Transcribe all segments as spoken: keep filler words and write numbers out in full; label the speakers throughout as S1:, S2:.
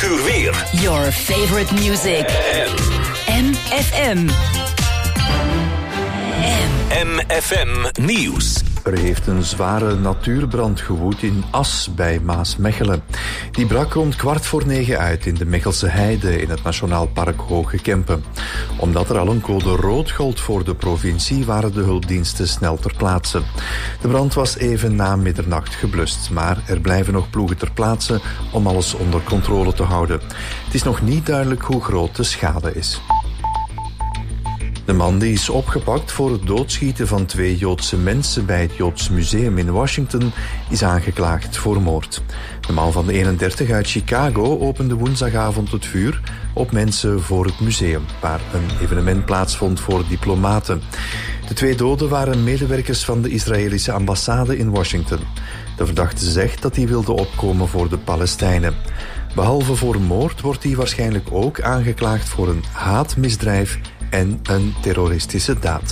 S1: uur weer.
S2: Your favorite music. M F M.
S1: M F M Nieuws.
S3: Er heeft een zware natuurbrand gewoed in As bij Maasmechelen. Die brak rond kwart voor negen uit in de Mechelse Heide in het Nationaal Park Hoge Kempen. Omdat er al een code rood gold voor de provincie, waren de hulpdiensten snel ter plaatse. De brand was even na middernacht geblust, maar er blijven nog ploegen ter plaatse om alles onder controle te houden. Het is nog niet duidelijk hoe groot de schade is. De man die is opgepakt voor het doodschieten van twee Joodse mensen bij het Joods Museum in Washington is aangeklaagd voor moord. De man van de eenendertig uit Chicago opende woensdagavond het vuur op mensen voor het museum, waar een evenement plaatsvond voor diplomaten. De twee doden waren medewerkers van de Israëlische ambassade in Washington. De verdachte zegt dat hij wilde opkomen voor de Palestijnen. Behalve voor moord wordt hij waarschijnlijk ook aangeklaagd voor een haatmisdrijf en een terroristische daad.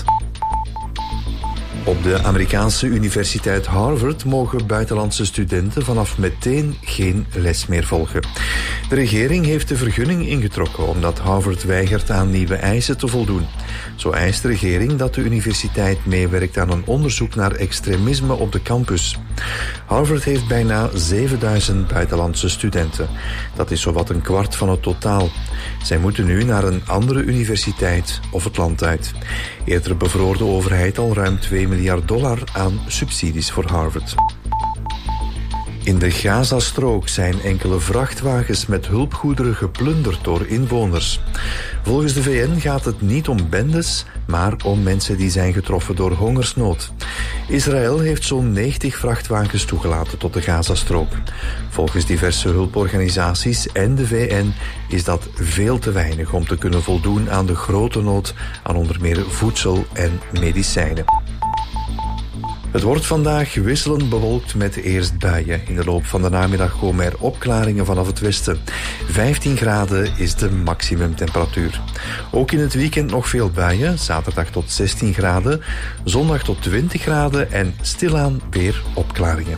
S3: Op de Amerikaanse universiteit Harvard mogen buitenlandse studenten vanaf meteen geen les meer volgen. De regering heeft de vergunning ingetrokken omdat Harvard weigert aan nieuwe eisen te voldoen. Zo eist de regering dat de universiteit meewerkt aan een onderzoek naar extremisme op de campus. Harvard heeft bijna zevenduizend buitenlandse studenten. Dat is zowat een kwart van het totaal. Zij moeten nu naar een andere universiteit of het land uit. Eerder bevroor de overheid al ruim twee miljard dollar aan subsidies voor Harvard. In de Gazastrook zijn enkele vrachtwagens met hulpgoederen geplunderd door inwoners. Volgens de V N gaat het niet om bendes, maar om mensen die zijn getroffen door hongersnood. Israël heeft zo'n negentig vrachtwagens toegelaten tot de Gazastrook. Volgens diverse hulporganisaties en de V N is dat veel te weinig om te kunnen voldoen aan de grote nood aan onder meer voedsel en medicijnen. Het wordt vandaag wisselend bewolkt met eerst buien. In de loop van de namiddag komen er opklaringen vanaf het westen. vijftien graden is de maximumtemperatuur. Ook in het weekend nog veel buien. Zaterdag tot zestien graden. Zondag tot twintig graden en stilaan weer opklaringen.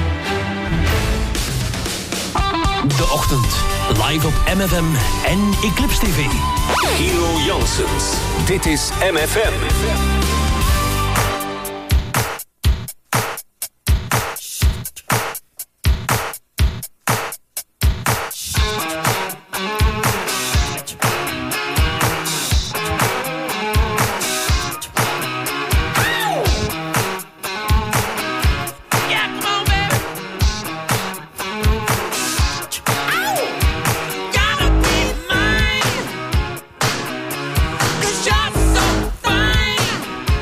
S1: De ochtend. Live op M F M en Eclipse T V. Gino Janssens. Dit is M F M.
S4: You're so fine.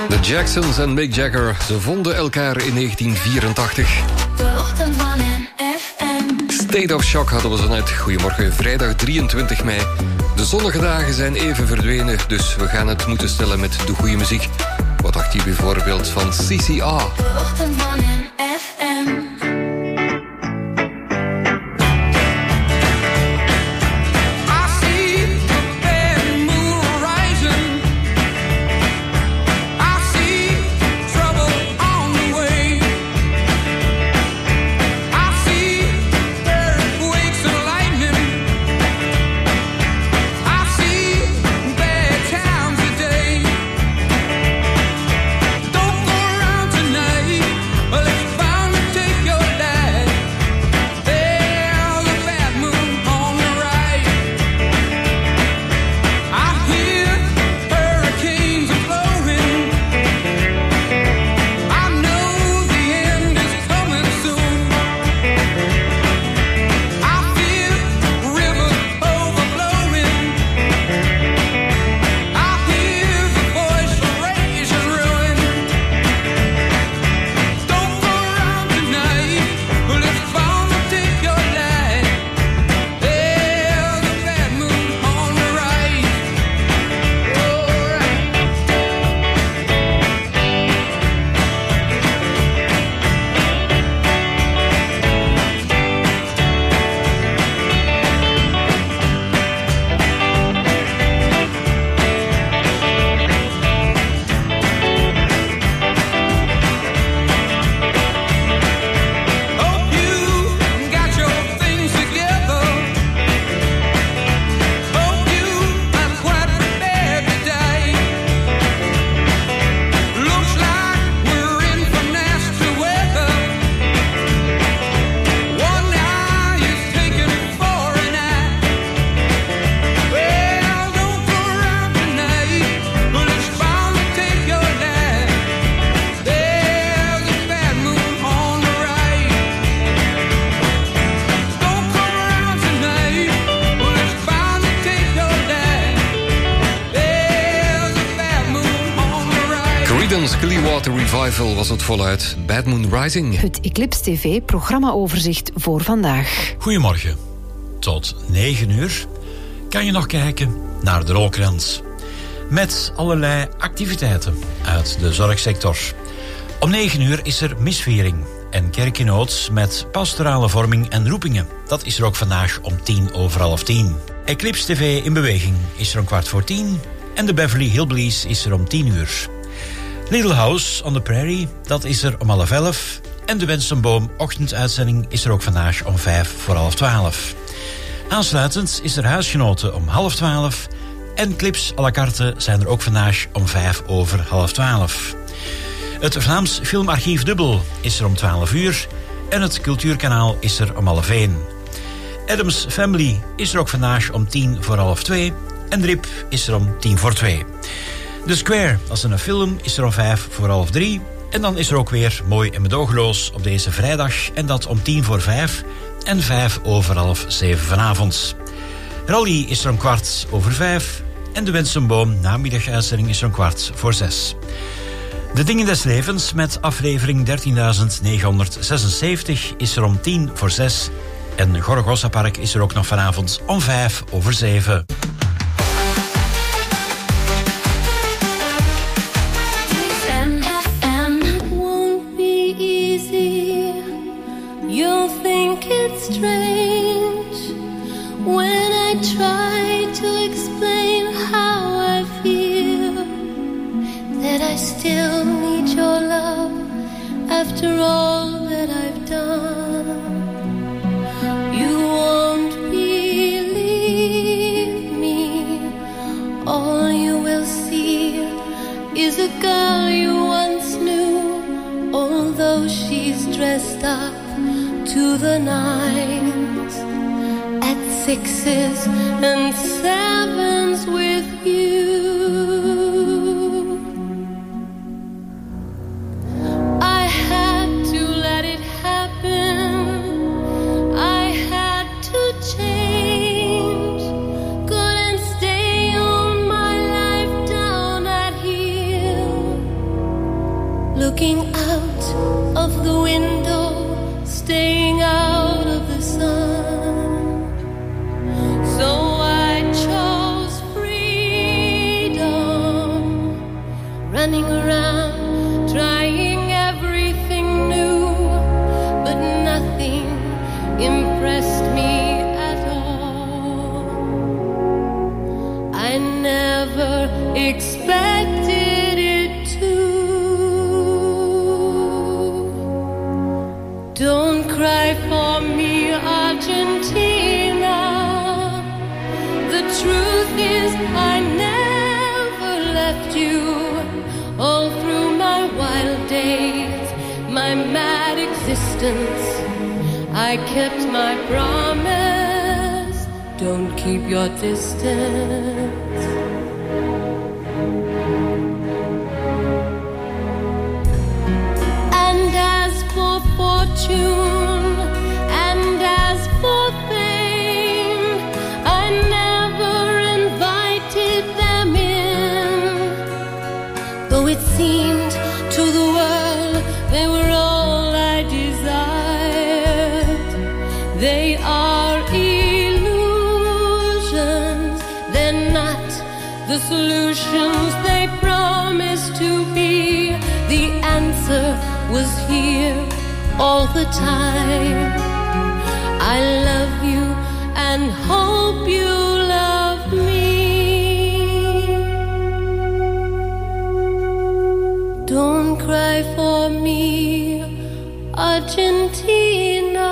S4: De Jacksons en Mick Jagger, ze vonden elkaar in negentien vierentachtig. State of Shock hadden we zo net. Goedemorgen, vrijdag drieëntwintig mei. De zonnige dagen zijn even verdwenen, dus we gaan het moeten stellen met de goede muziek. Wat dacht je bijvoorbeeld van C C A? Revival was het voluit. Bad Moon Rising.
S5: Het Eclipse T V-programmaoverzicht voor vandaag.
S6: Goedemorgen. Tot negen uur kan je nog kijken naar de Rolkrans. Met allerlei activiteiten uit de zorgsector. Om negen uur is er misviering en kerk in nood met pastorale vorming en roepingen. Dat is er ook vandaag om tien over half tien. Eclipse T V in beweging is er om kwart voor tien. En de Beverly Hillbillies is er om tien uur. Little House on the Prairie, dat is er om half elf. En de Wensenboom ochtenduitzending is er ook vandaag om vijf voor half twaalf. Aansluitend is er Huisgenoten om half twaalf. En clips à la carte zijn er ook vandaag om vijf over half twaalf. Het Vlaams Filmarchief Dubbel is er om twaalf uur. En het Cultuurkanaal is er om half één. Adams Family is er ook vandaag om tien voor half twee. En Drip is er om tien voor twee. The Square, als een film, is er om vijf voor half drie. En dan is er ook weer Mooi en Medogeloos op deze vrijdag. En dat om tien voor vijf en vijf over half zeven vanavond. Rally is er om kwart over vijf. En de Wensenboom namiddaguitzending is er om kwart voor zes. De Dingen des Levens met aflevering dertienduizend negenhonderdzesenzeventig is er om tien voor zes. En Gorgosa Park is er ook nog vanavond om vijf over zeven.
S7: Strange when I try to explain how I feel, that I still need your love after all that I've done. You won't believe me, all you will see is a girl you once knew, although she's dressed up to the nines, at sixes and sevens with you. I had to let it happen, I had to change, couldn't stay on my life down at heel. looking out of the window, staying out of the sun. So I chose freedom, running around, trying everything new, but nothing impressed me at all. I never expected it to. Don't cry for me, Argentina. The truth is I never left you. All through my wild days, my mad existence, I kept my promise. Don't keep your distance. And as for fortune, and as for fame, I never invited them in. Though it seemed to the world they were all I desired. They are illusions, they're not the solutions they promised to be. The answer was here all the time. I love you and hope you love me. Don't cry for me, Argentina.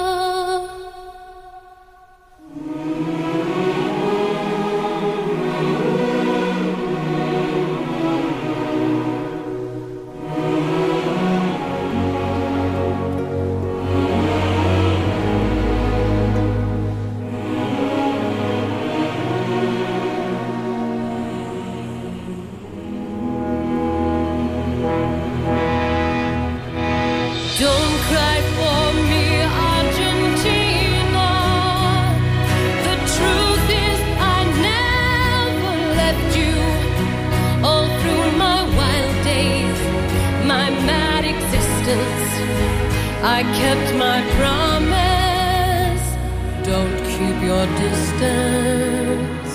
S7: Don't cry for me, Argentina. The truth is I never left you. All through my wild days, my mad existence, I kept my promise. Don't keep your distance.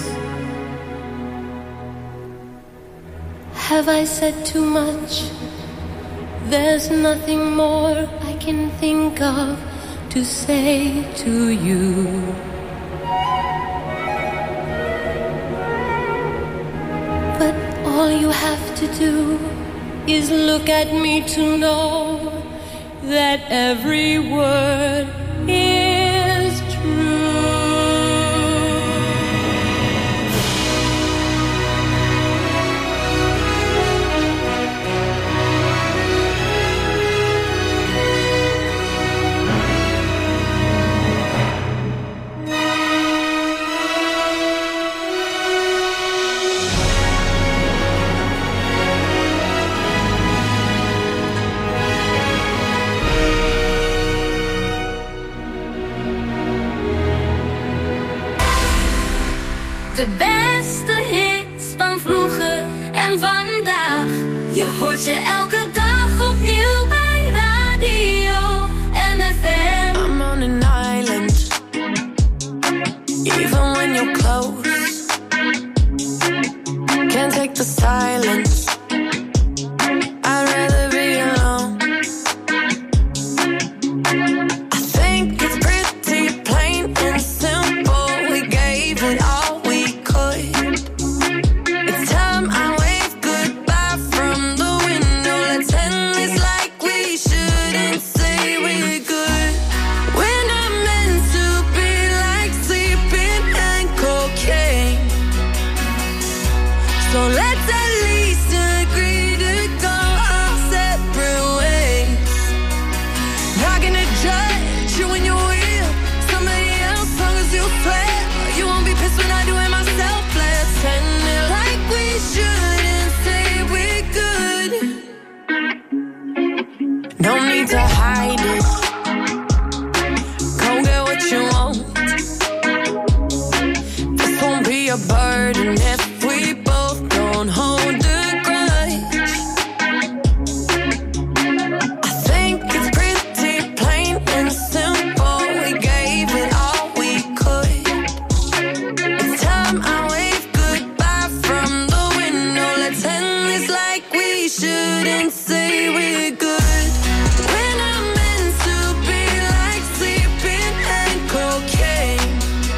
S7: Have I said too much? There's nothing more I can think of to say to you. But all you have to do is look at me to know that every word is true.
S8: De beste hits van vroeger en vandaag. Je hoort ze elke dag opnieuw bij radio M F M.
S9: I'm on an island, even when you're close. Can't take the silence. I'd rather be alone. I think it's pretty plain and simple. We gave it all. It's time I wave goodbye from the window. we shouldn't say we're good. When I'm meant to be like sleeping and cocaine.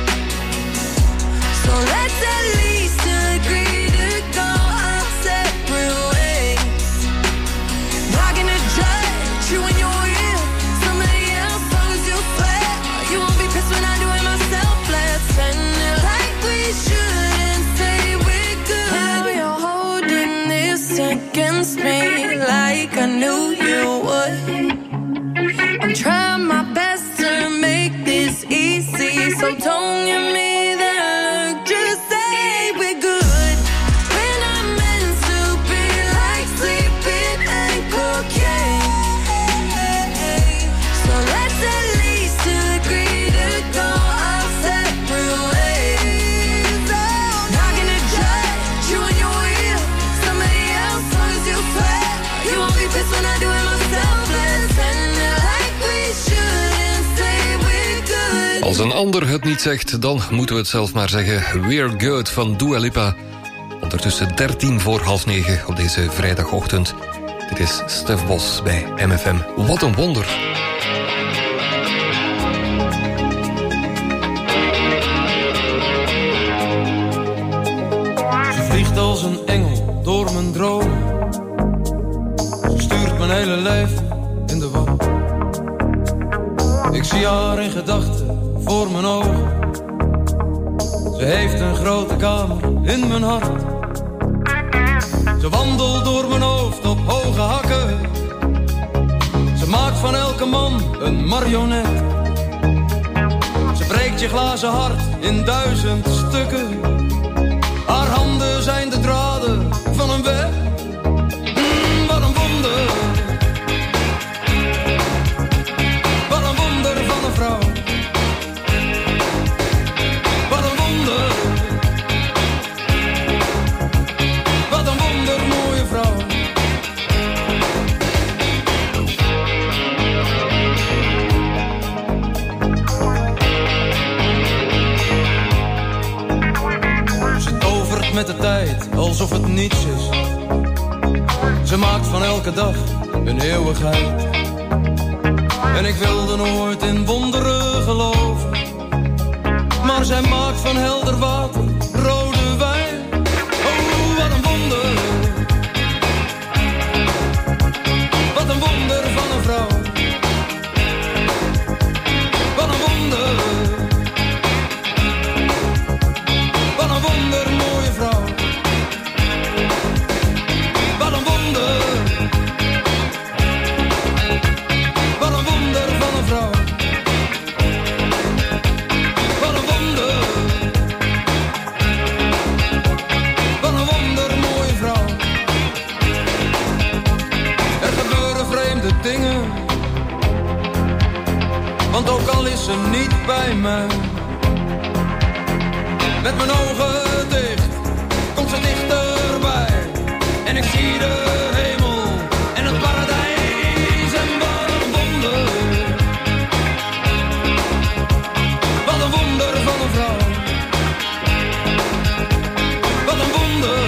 S9: So let's at least agree to go our separate ways. Not gonna judge you when you're with somebody else, long as you swear you won't be pissed when I do it myself. Let's spend it like we shouldn't say we're good. Now you're holding this against me like I knew you would. I'm trying my best to make this easy, so don't give me that look, just say we're good. When I'm meant to be like sleeping and cocaine. So let's at least agree to go our separate ways. Not gonna judge you when you're with somebody else, long as you swear you won't be pissed when I do it myself. Let's spend it like we shouldn't say we're good.
S4: Als een ander het niet zegt, dan moeten we het zelf maar zeggen. We're Good van Dua Lipa. Ondertussen dertien voor half negen op deze vrijdagochtend. Dit is Stef Bos bij M F M. Wat een wonder.
S10: Ze vliegt als een engel door mijn droom. Ze stuurt mijn hele leven in de war. Ik zie haar in gedachten voor mijn ogen. Ze heeft een grote kamer in mijn hart. Ze wandelt door mijn hoofd op hoge hakken. Ze maakt van elke man een marionet. Ze breekt je glazen hart in duizend stukken. Haar handen zijn de draden van een web. Mm, wat een wonder. Wat een wonder van een vrouw. Wat een wonder. Wat een wonder mooie vrouw. Ze tovert met de tijd alsof het niets is. Ze maakt van elke dag een eeuwigheid. En ik wilde nooit in wonderen geloven. Maar zij maakt van helder water rode wijn. Oh, wat een wonder. Wat een wonder van een vrouw. Wat een wonder. Wat een wonder mooie vrouw. Wat een wonder. Wat een wonder van een vrouw. Wat een wonder. Wat een wonder mooie vrouw. Er gebeuren vreemde dingen. Want ook al is ze niet bij mij. Met mijn ogen dicht komt ze dichterbij. En ik zie de hemel en het paradijs. En wat een wonder. Wat een wonder van een vrouw. Wat een wonder.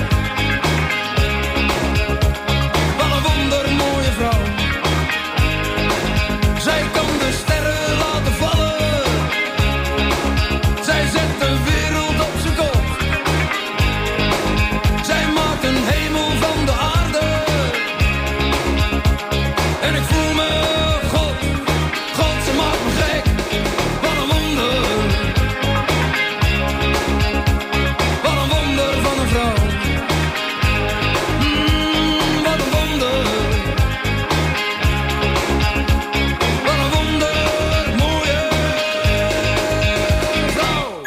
S10: Wat een wonder mooie vrouw. Zij kan de sterren laten vallen. Zij zet de wereld op zijn kop. Zij maakt een hemel van de aarde. En ik voel me God, God, ze maakt me gek. Wat een wonder. Wat een wonder van een vrouw. Mm, wat een wonder. Wat een wonder, mooie vrouw.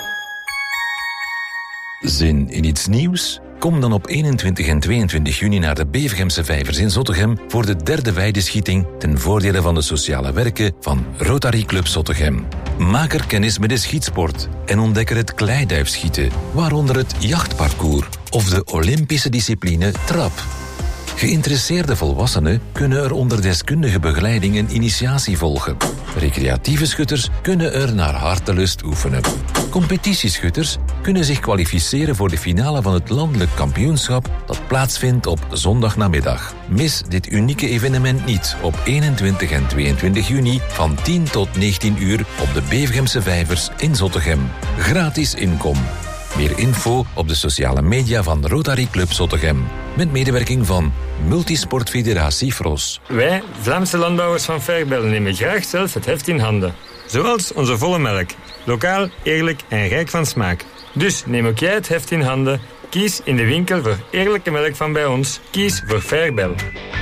S11: Zin in iets nieuws? Kom dan op eenentwintig en tweeëntwintig juni naar de Bevergemse Vijvers in Zottegem voor de derde weideschieting ten voordele van de sociale werken van Rotary Club Zottegem. Maak er kennis met de schietsport en ontdek er het kleiduifschieten, waaronder het jachtparcours of de Olympische discipline trap. Geïnteresseerde volwassenen kunnen er onder deskundige begeleiding een initiatie volgen. Recreatieve schutters kunnen er naar hartelust oefenen. Competitieschutters kunnen zich kwalificeren voor de finale van het landelijk kampioenschap dat plaatsvindt op zondagnamiddag. Mis dit unieke evenement niet op eenentwintig en tweeëntwintig juni van tien tot negentien uur op de Bevegemse Vijvers in Zottegem. Gratis inkom. Meer info op de sociale media van Rotary Club Zottegem. Met medewerking van Multisport Federatie Fros.
S12: Wij, Vlaamse landbouwers van Fairbel, nemen graag zelf het heft in handen. Zoals onze volle melk. Lokaal, eerlijk en rijk van smaak. Dus neem ook jij het heft in handen. Kies in de winkel voor eerlijke melk van bij ons. Kies voor Fairbel.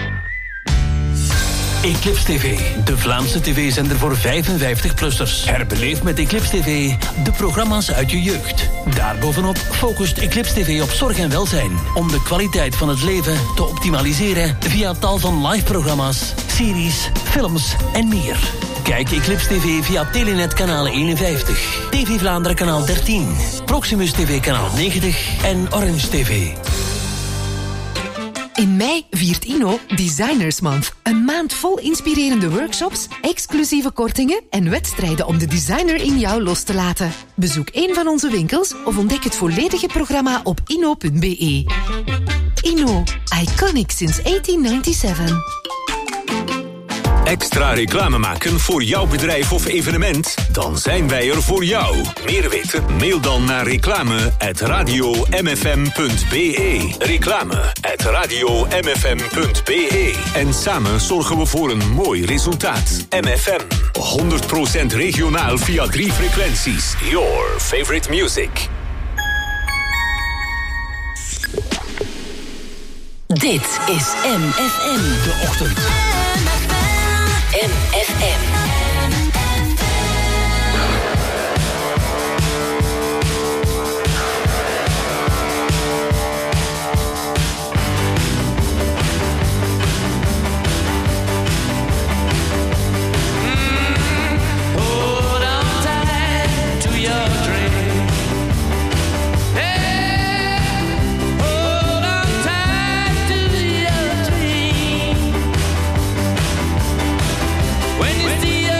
S1: Eclipse T V, de Vlaamse tv-zender voor vijfenvijftig-plussers. Herbeleef met Eclipse T V de programma's uit je jeugd. Daarbovenop focust Eclipse T V op zorg en welzijn, om de kwaliteit van het leven te optimaliseren via tal van live-programma's, series, films en meer. Kijk Eclipse T V via Telenet kanaal eenenvijftig, T V Vlaanderen kanaal dertien, Proximus T V kanaal negentig en Orange T V.
S5: In mei viert Inno Designers Month. Een maand vol inspirerende workshops, exclusieve kortingen en wedstrijden om de designer in jou los te laten. Bezoek een van onze winkels of ontdek het volledige programma op inno punt be. Inno, iconic since eighteen ninety-seven.
S1: Extra reclame maken voor jouw bedrijf of evenement? Dan zijn wij er voor jou. Meer weten? Mail dan naar reclame at radio m f m punt be. Reclame at radio m f m punt be. En samen zorgen we voor een mooi resultaat. M F M, honderd procent regionaal via drie frequenties. Your favorite music.
S2: Dit is M F M.
S1: De ochtend.
S2: M F M.
S9: When you see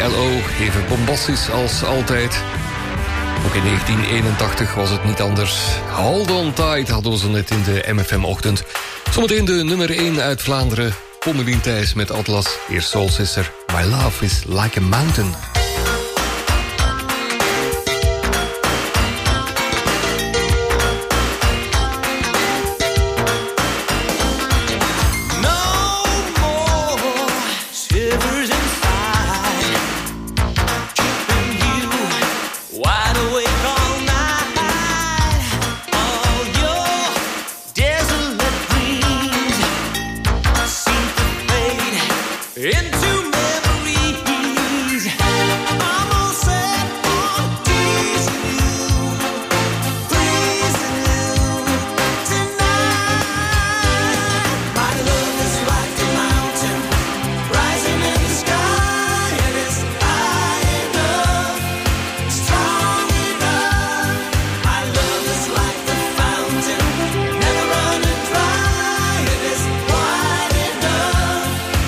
S4: L O, even bombastisch als altijd. Ook in negentien eenentachtig was het niet anders. Hold on tight hadden we zo net in de M F M-ochtend. Zometeen de nummer één uit Vlaanderen. Pommelien Thijs met Atlas. Eerst Soul Sister. My love is like a mountain.
S9: Into memories, almost set on teasing you, pleasing you tonight. My love is like a mountain rising in the sky, and it's high enough, strong enough. My love is like the fountain, never running dry, and it's wide enough.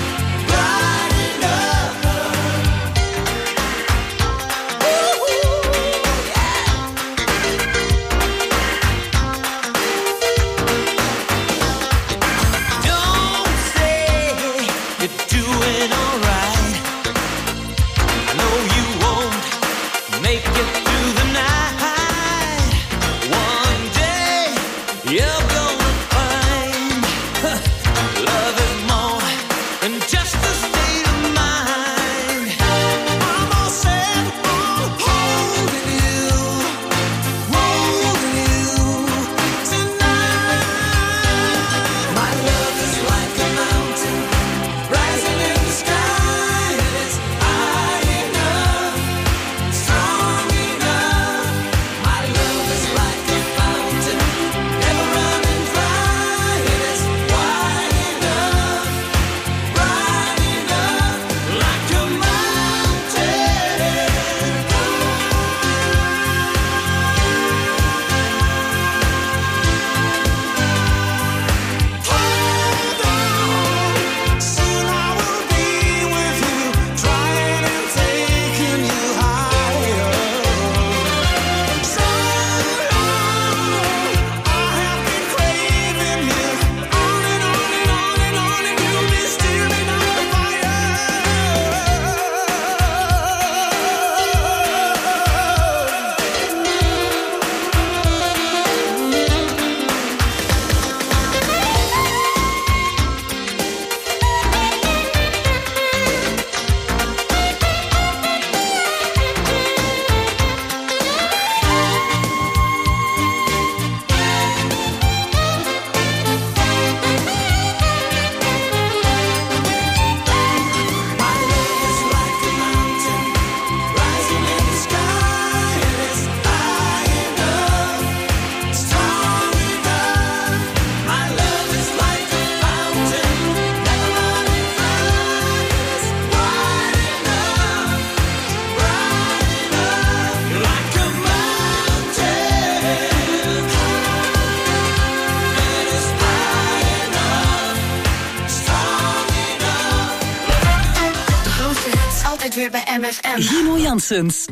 S2: Weer bij M F M.
S5: Gino Janssens.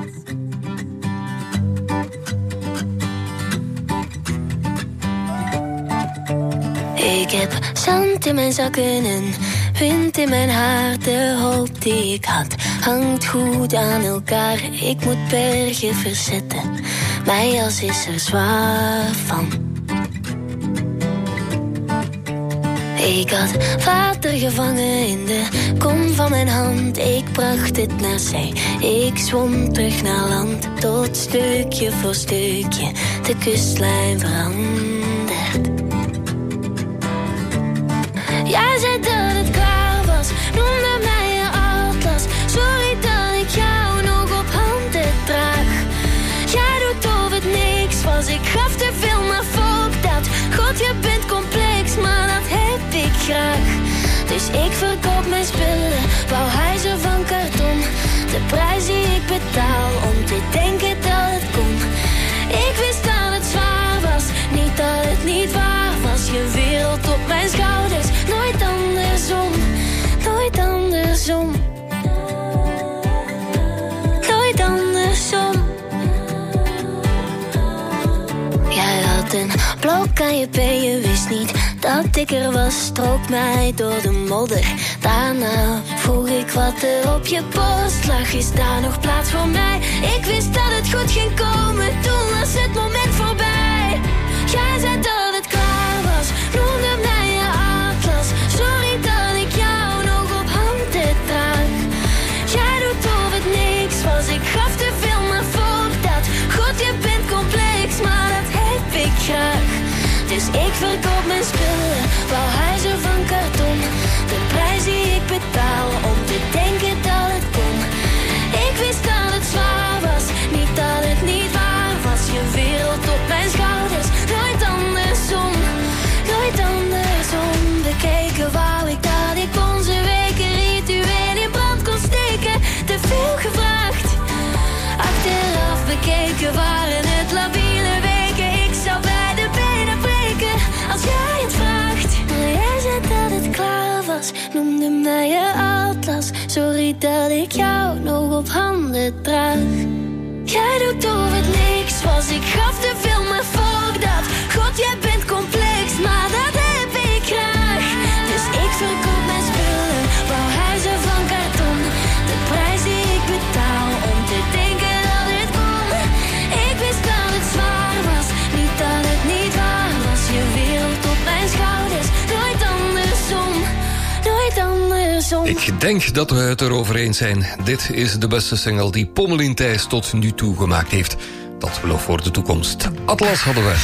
S8: Ik heb zand in mijn zakken en wind in mijn haar. De hoop die ik had hangt goed aan elkaar. Ik moet bergen verzetten, mijn jas is er zwaar van. Ik had water gevangen in de kom van mijn hand. Ik bracht het naar zee, ik zwom terug naar land. Tot stukje voor stukje de kustlijn verandert. Jij zei dat het klaar was, noemde mij je atlas. Sorry dat ik jou nog op handen draag. Jij doet of het niks was, ik gaf te veel maar fuck dat. God, je bent complex, maar dat heb ik graag. Dus ik verkoop mijn spullen, bouw huizen van karton. De prijs die ik betaal om te denken dat het kon. Ik wist dat het zwaar was, niet dat het niet waar was. Je wereld op mijn schouders, nooit andersom, nooit andersom. blauw kan je ben, je wist niet dat ik er was. Strook mij door de modder. Daarna vroeg ik wat er op je post lag. Is daar nog plaats voor mij? Ik wist dat het goed ging komen. Toen was het moment voorbij. Jij zei dat het klaar was. Noemde mij je atlas. Sorry dat ik jou nog op handen draag. Jij doet of het niks was. Ik gaf te veel maar voor dat. God, je bent complex, maar dat heb ik graag. Dus ik verkoop mijn spullen, bouw huizen van karton. De prijs die ik betaal om te denken dat het kon. Ik wist dat het zwaar was, niet dat het niet waar was. Je wereld op mijn schouders, nooit andersom. Nooit andersom. Bekeken wou ik dat ik onze weken ritueel in brand kon steken. Te veel gevraagd. Achteraf bekeken waren het labiele weken. Ik zou bij de benen breken als jij het vraagt. Maar jij zei dat het klaar was, noemde mij je atlas. Sorry dat ik jou nog op handen draag. Jij doet of het niks was, ik gaf te veel maar voor dat. God, jij bent complex, maar dat heb ik graag. Dus ik verkoop mijn spullen, bouw huizen van karton. De prijs die ik betaal om te denken dat het kon. Ik wist dat het zwaar was, niet dat het niet waar was. Je wereld op mijn schouders, nooit andersom. Nooit andersom.
S4: Ik denk dat we het erover eens zijn. Dit is de beste single die Pommelien Thijs tot nu toe gemaakt heeft. Dat belooft voor de toekomst. Atlas hadden we.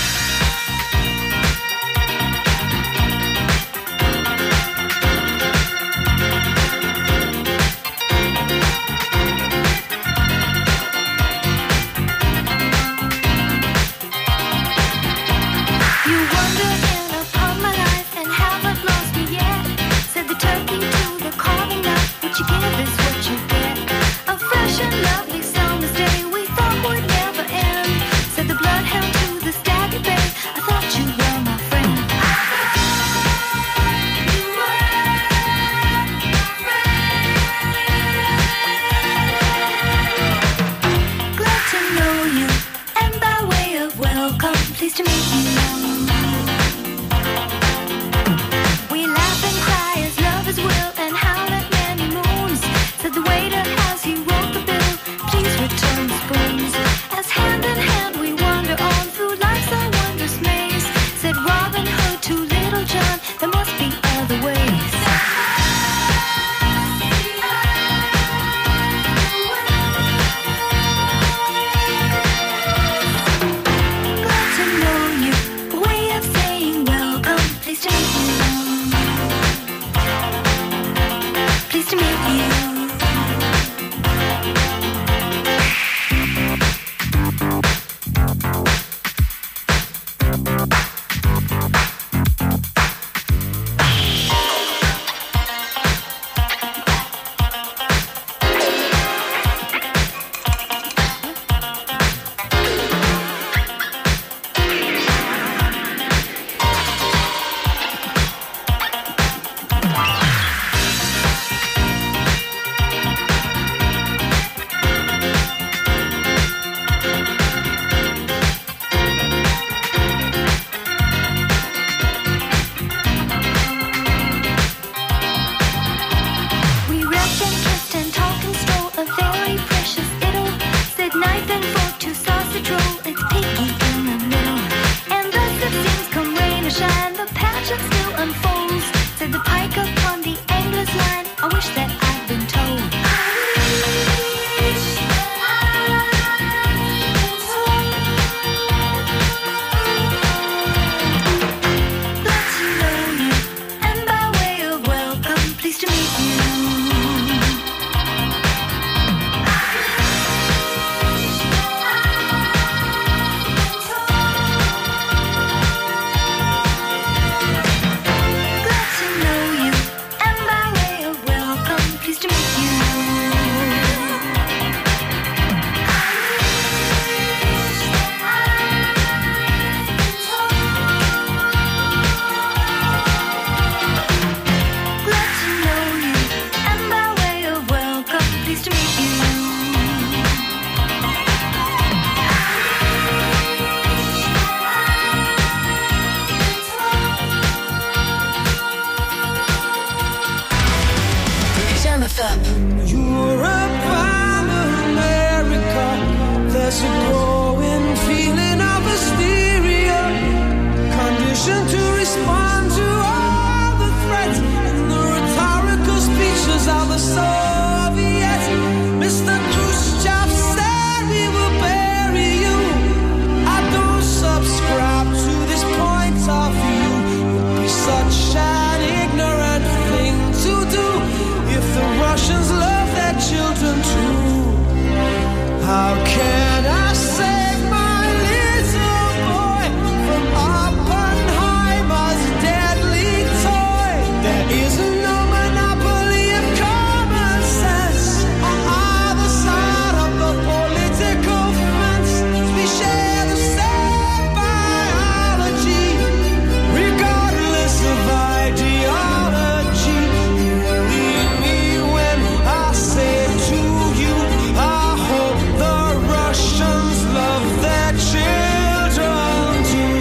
S2: F M.
S9: Europe and America, there's a growing feeling of hysteria, conditioned to respond to all the threats and the rhetorical speeches of the Soviets. Mister Khrushchev said we will bury you. I don't subscribe to this point of view. It'd be such an ignorant thing to do if the Russians love their children too. How can I save my little boy from Oppenheimer's deadly toy? There is no monopoly of common sense on either side of the political fence. We share the same biology, regardless of ideology. Believe me when I say to you, I hope the Russians love their children too.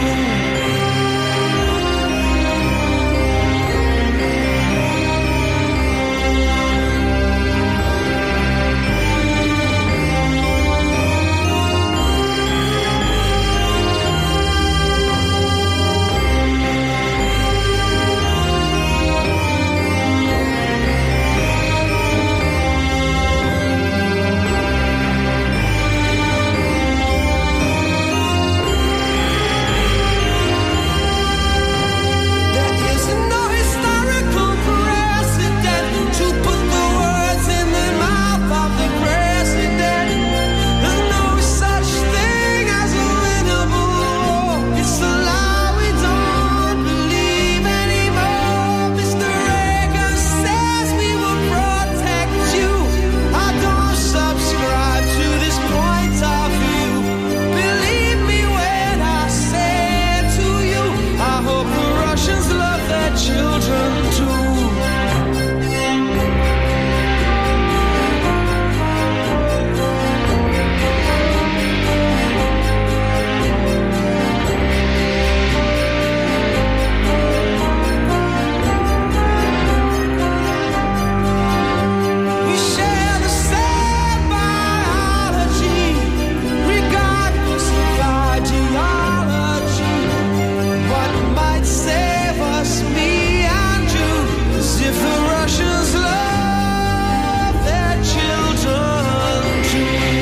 S9: There is no historical precedent to put the words in the mouth of the president. There's no such thing as a winnable war. It's a lie we don't believe anymore. Mister Reagan says we will protect you. I don't subscribe to this point of view. Believe me when I say to you, I hope the Russians love their children too. We share the same biology, regardless of ideology. What might save us, me and you, is if the Russians love their children too.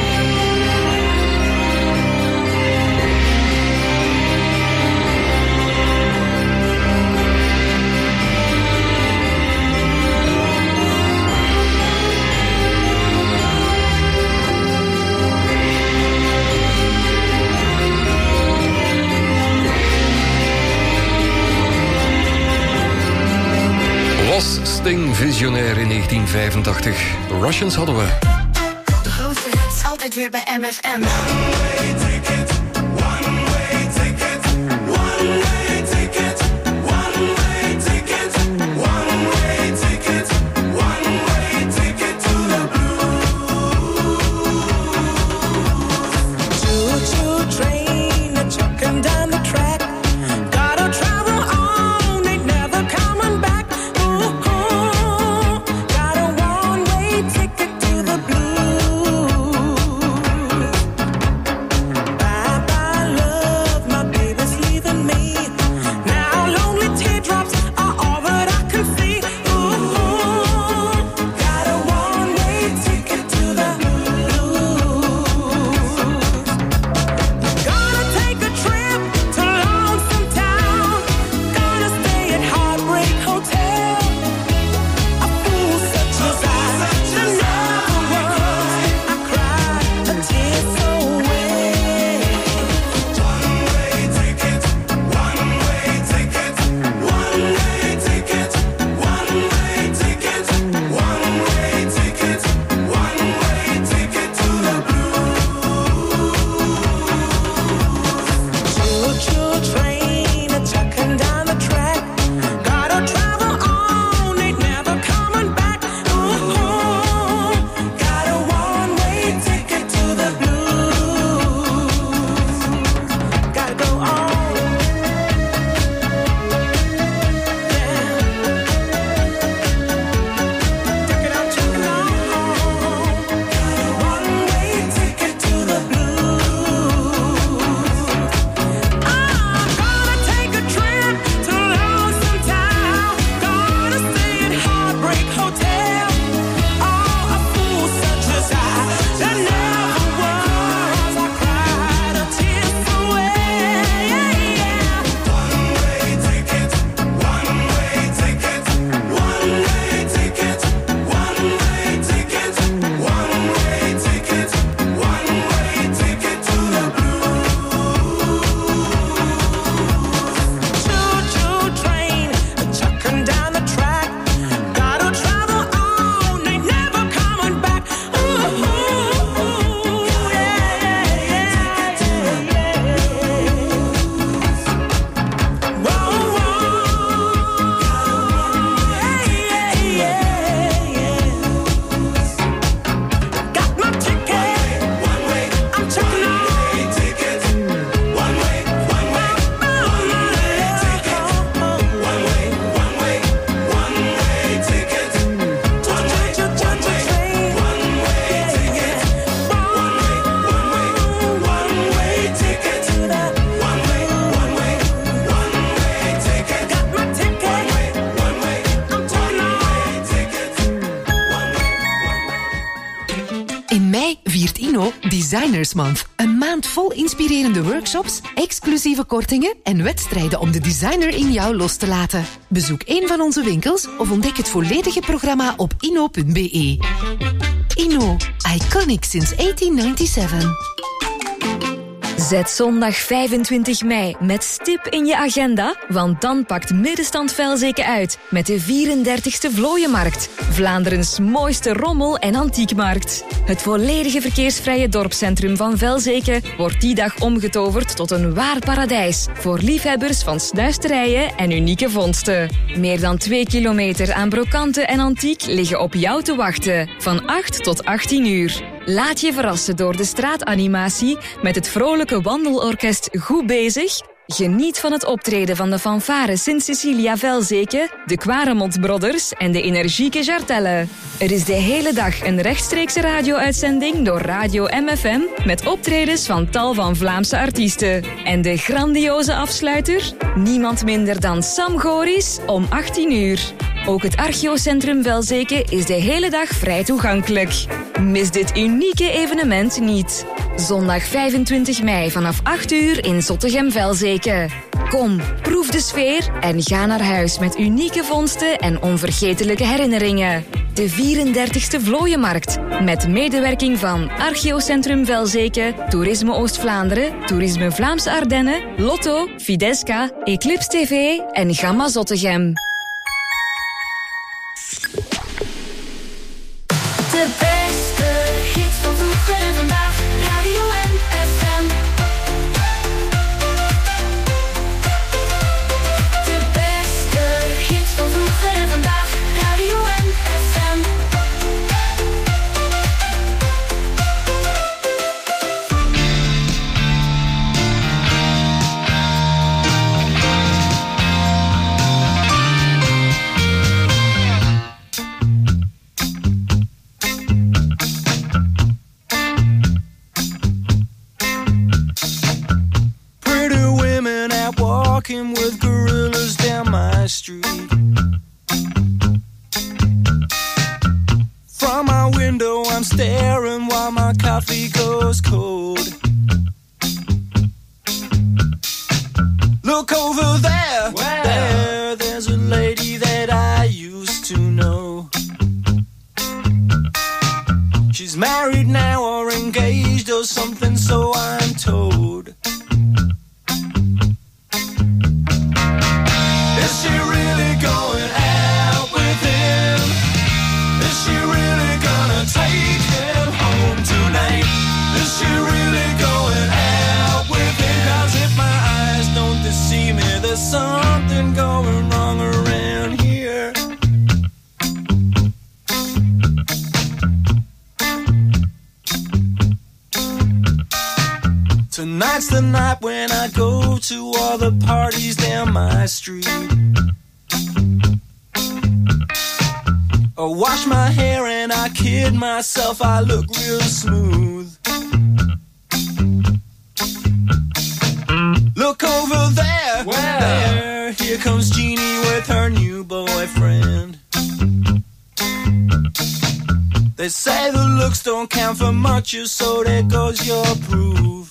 S4: Was Sting visionair in negentien vijfentachtig? Russians hadden we.
S2: De grootste hits altijd weer bij M F M.
S9: Choo-choo train a chucking down the track. Gotta travel on, ain't never coming back. Ooh, got a one-way ticket to the blues.
S5: Ino Designers Month. Een maand vol inspirerende workshops, exclusieve kortingen en wedstrijden om de designer in jou los te laten. Bezoek een van onze winkels of ontdek het volledige programma op ino punt b e. Ino, iconic since eighteen ninety-seven.
S13: Zet zondag vijfentwintig mei met stip in je agenda, want dan pakt Middenstand Velzeke uit met de vierendertigste Vlooienmarkt. Vlaanderens mooiste rommel- en antiekmarkt. Het volledige verkeersvrije dorpscentrum van Velzeke wordt die dag omgetoverd tot een waar paradijs voor liefhebbers van snuisterijen en unieke vondsten. Meer dan twee kilometer aan brokanten en antiek liggen op jou te wachten, van acht tot achttien uur. Laat je verrassen door de straatanimatie met het vrolijke wandelorkest Goed Bezig. Geniet van het optreden van de fanfare Sint-Cecilia Velzeke, de Quaremont Brothers en de energieke Jartelle. Er is de hele dag een rechtstreekse radio-uitzending door Radio M F M met optredens van tal van Vlaamse artiesten. En de grandioze afsluiter? Niemand minder dan Sam Goris om achttien uur. Ook het Archeocentrum Velzeke is de hele dag vrij toegankelijk. Mis dit unieke evenement niet. Zondag vijfentwintig mei vanaf acht uur in Zottegem-Velzeke. Kom, proef de sfeer en ga naar huis met unieke vondsten en onvergetelijke herinneringen. De vierendertigste Vlooienmarkt. Met medewerking van Archeocentrum Velzeke, Toerisme Oost-Vlaanderen, Toerisme Vlaamse Ardennen, Lotto, Fidesca, Eclipse T V en Gamma Zottegem.
S8: De beste hits van vroeger en vandaag, Radio M F M. De beste hits van vroeger en vandaag, Radio M F M.
S14: Walking with gorillas down my street. From my window I'm staring while my coffee goes cold. Look over there, wow. there, there's a lady that I used to know. She's married now or engaged or something, so I'm told. Is she really going out with him? Is she really gonna take him home tonight? Is she really going out with him? 'Cause if my eyes don't deceive me, there's something going wrong around here. Tonight's the night when I go to all the parties down my street. I wash my hair and I kid myself, I look real smooth. Look over there, wow. there, here comes Jeannie with her new boyfriend. They say the looks don't count for much, so there goes your proof.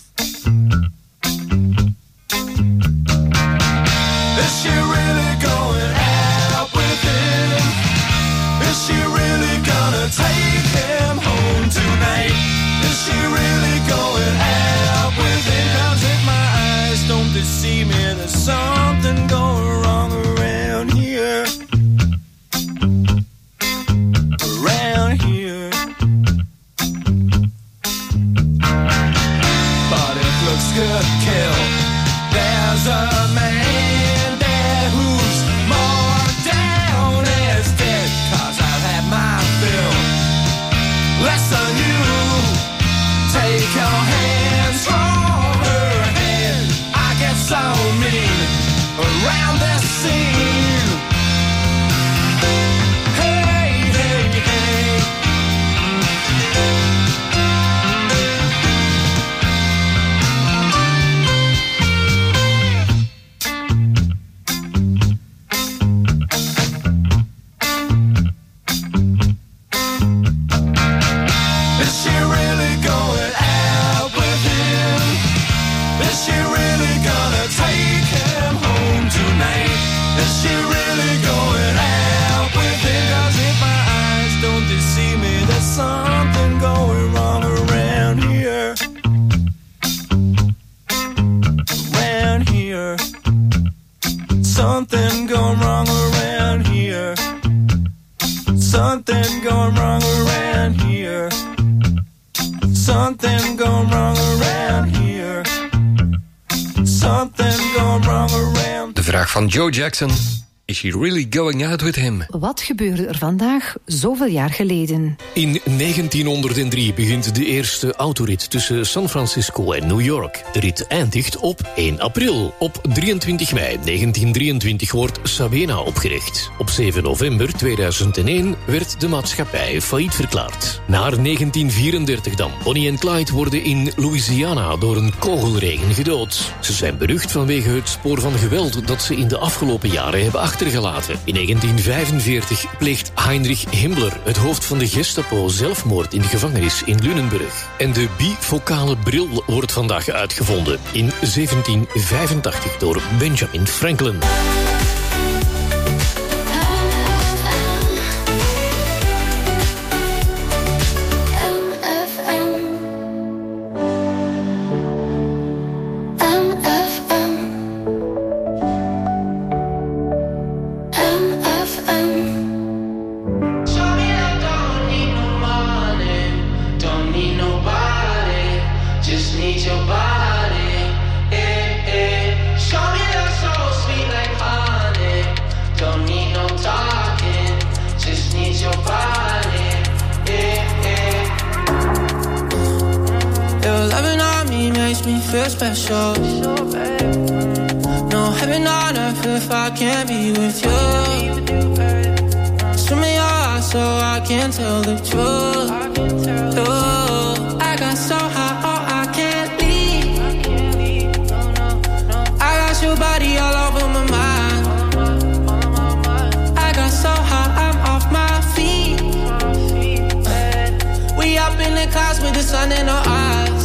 S14: Is she really going out with him? Is she really gonna take him home tonight? Is she really going out with him? 'Cause if my eyes don't deceive me, there's something going wrong around here. Around here. But if looks could kill, there's a man there who's more down as dead. 'Cause I've had my fill. Less than you. Take your hands from her head. I get so mean around this something going wrong around here. Around here. Something going wrong around here. Something going wrong around here. Something going wrong around here. Something going wrong around.
S4: De vraag van Joe Jackson. Is she really going out with him?
S5: Wat gebeurde er vandaag, zoveel jaar geleden?
S15: In negentienhonderddrie begint de eerste autorit tussen San Francisco en New York. De rit eindigt op één april. Op drieëntwintig mei negentien drieëntwintig wordt Sabena opgericht. Op zeven november tweeduizend één werd de maatschappij failliet verklaard. Naar negentien vierendertig dan. Bonnie en Clyde worden in Louisiana door een kogelregen gedood. Ze zijn berucht vanwege het spoor van geweld dat ze in de afgelopen jaren hebben achtergelaten. In negentien vijfenveertig pleegt Heinrich Himmler, het hoofd van de Gestapo, zelfmoord in de gevangenis in Lunenburg. En de bifocale bril wordt vandaag uitgevonden in zeventien vijfentachtig door Benjamin Franklin.
S16: Feel special. No heaven on earth if I can't be with you. Swim in your eyes so I can tell the truth. Ooh, I got so high, oh I can't leave. I got your body all over my mind. I got so high, I'm off my feet. We up in the clouds with the sun in our eyes.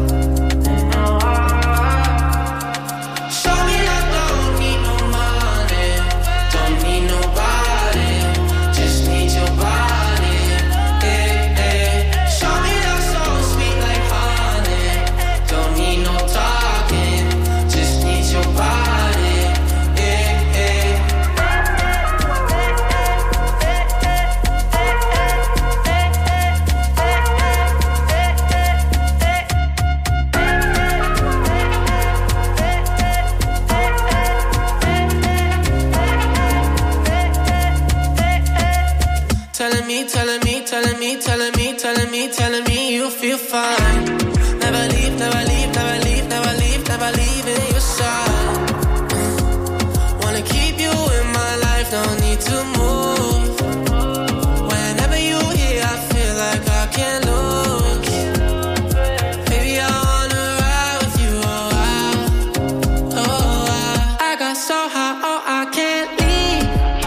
S16: Telling me, telling me, telling me, telling me, telling me you feel fine. Never leave, never leave, never leave, never leave, never leave in your side. Wanna keep you in my life, no need to move. Whenever you here, I feel like I can't lose. Baby, I wanna ride with you, oh I, oh I. I got so high, oh I can't leave.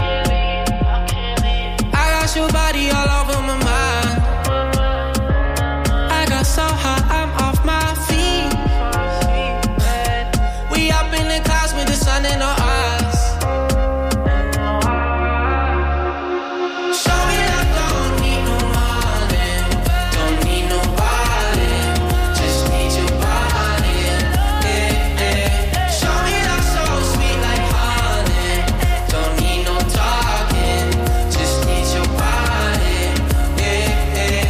S16: I got your body all over my mind. I got so high, I'm off my feet. We up in the clouds with the sun in our eyes. Show me that don't need no money, don't need nobody, just need your body. Yeah, yeah. Show me that so sweet like honey, don't need no talking, just need your body. Yeah, yeah.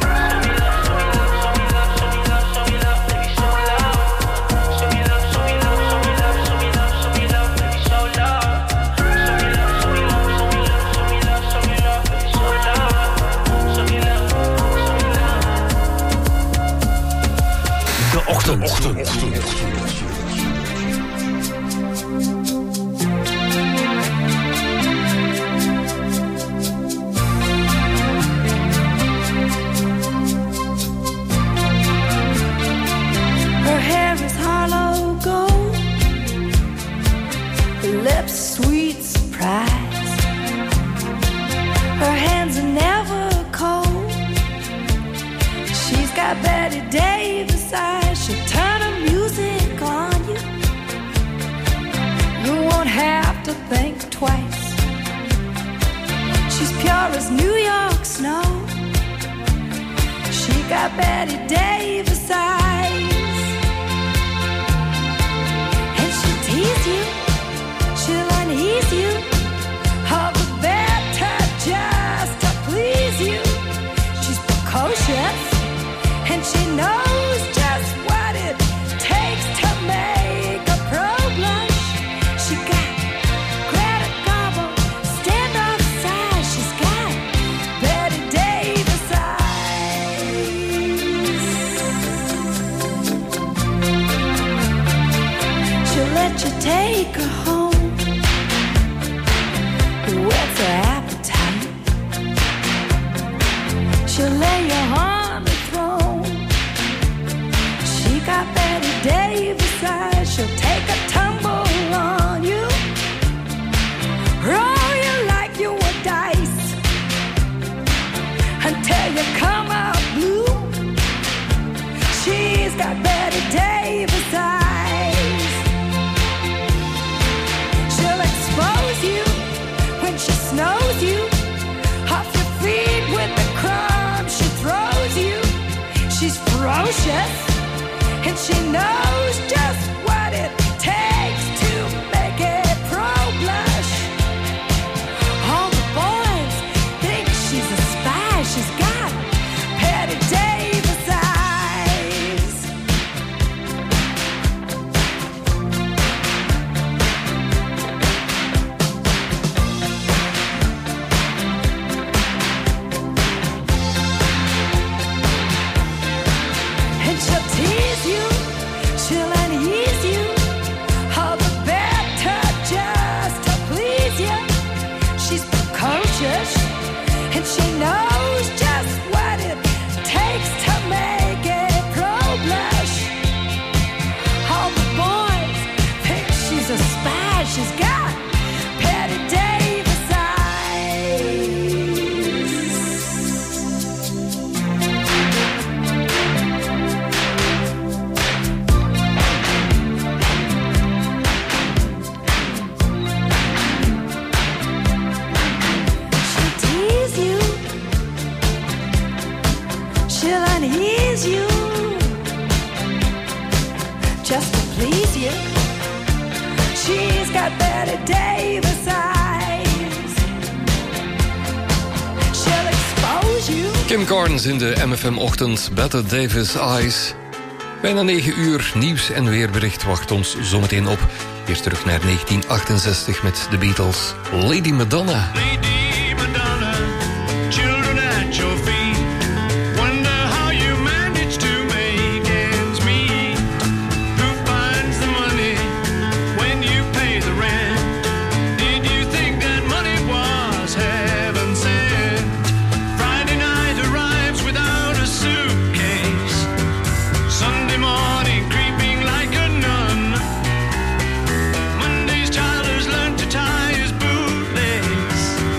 S6: De ochtend. ochtend.
S9: Her hair is hollow gold, her lips sweet surprise. Her hands are never cold. She's got Betty Davis eyes. She'll turn her music got Betty Davis eyes, and she'll tease you, she'll unease you, all the better just to please you. She's precocious, and she knows just what it takes to make a pro blush. She got Greta Garbo, standoff size. She's got Betty Davis eyes. She'll let you take her home, whet's her appetite. She'll lay you on the throne. She got Betty Davis eyes. She'll take a tumble on you, roll you like you were dice, until you come out blue. She's got Betty Davis eyes. She'll expose you when she snows you, off your feet with the crumbs she throws you. She's ferocious, and she knows just what it takes to make a pro blush. All the boys think she's a spy. She's got Betty Davis eyes. And she'll tease you, she'll unease you, all the better just to please you. She's precocious, and she knows just what it takes to make a pro blush. All the boys think she's a spy. She's got Betty Davis eyes. She'll tease you, she'll unease you, just to please you. She's got Betty Davis eyes. She'll expose you.
S4: Kim Carnes in de M F M-ochtend, Betty Davis Eyes. Bijna negen uur, nieuws en weerbericht wacht ons zometeen op. Eerst terug naar negentien achtenzestig met de Beatles. Lady Madonna.
S14: Lady Madonna, children at your feet. Wonder how you manage to make ends meet. Who finds the money when you pay the rent? Did you think that money was heaven sent? Friday night arrives without a suitcase. Sunday morning creeping like a nun. Monday's child has learned to tie his bootlace.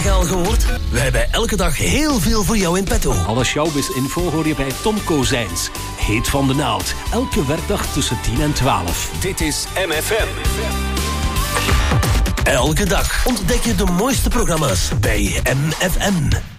S1: Heb je al gehoord? We hebben elke dag heel veel voor jou in petto.
S17: Alle showbiz-info hoor je bij Tom Kozijns. Heet van de naald. Elke werkdag tussen tien en twaalf.
S18: Dit is M F M.
S1: Elke dag ontdek je de mooiste programma's bij M F M.